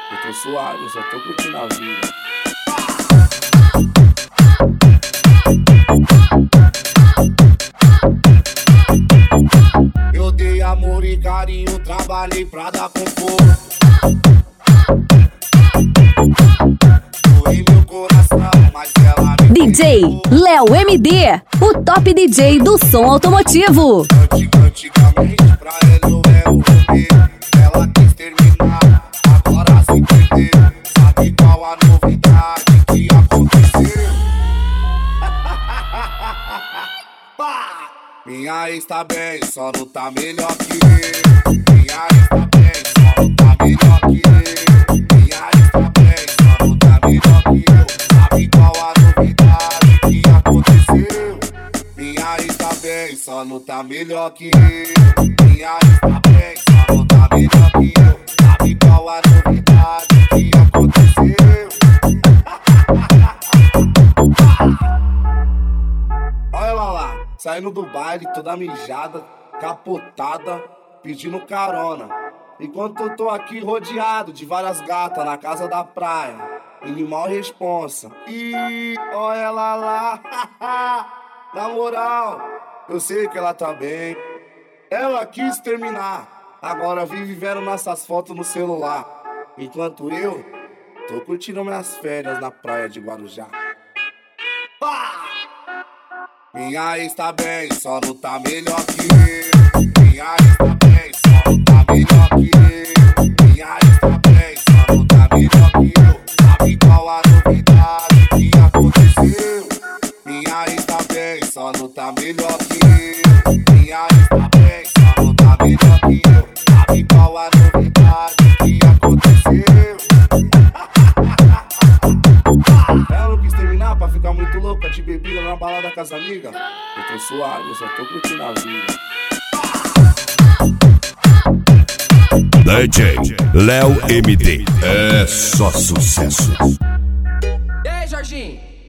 Eu tô suave, eu só tô curtindo a vida. Eu dei amor e carinho, trabalhei pra dar conforto. Doei meu coração, mas ela me DJ Léo MD, o top DJ do som automotivo. Antigamente pra ela eu era o rolê. Ela quis terminar, agora se perdeu. Sabe qual a novidade que aconteceu? Minha ex tá bem, só não tá melhor que eu. Minha ex tá bem, só não tá melhor que eu. Minha ex tá bem, só não tá melhor que eu. Sabe qual a novidade que aconteceu? Minha ex tá bem, só não tá melhor que eu. Minha ex tá bem, só não tá melhor que eu. Sabe qual a novidade que aconteceu? Olha ela lá, saindo do baile, toda mijada, capotada, pedindo carona. Enquanto eu tô aqui rodeado de várias gatas na casa da praia, animal responsa. E olha ela lá, na moral, eu sei que ela tá bem. Ela quis terminar, agora vive vendo nossas fotos no celular. Enquanto eu tô curtindo minhas férias na praia de Guarujá. Minha ex tá bem, só não tá melhor que eu. Minha ex tá bem, só não tá melhor que eu. Minha ex tá bem, só não tá melhor que eu. Sabe qual a novidade que aconteceu? Minha ex tá bem, só não tá melhor que eu. Minha ex tá bem, só não tá melhor que eu. Sabe qual a novidade que aconteceu? Ela não quis terminar pra ficar muito louca de bebida na balada com as amigas. Eu tô suave, eu só tô curtindo a vida. DJ Léo MD, é só sucesso.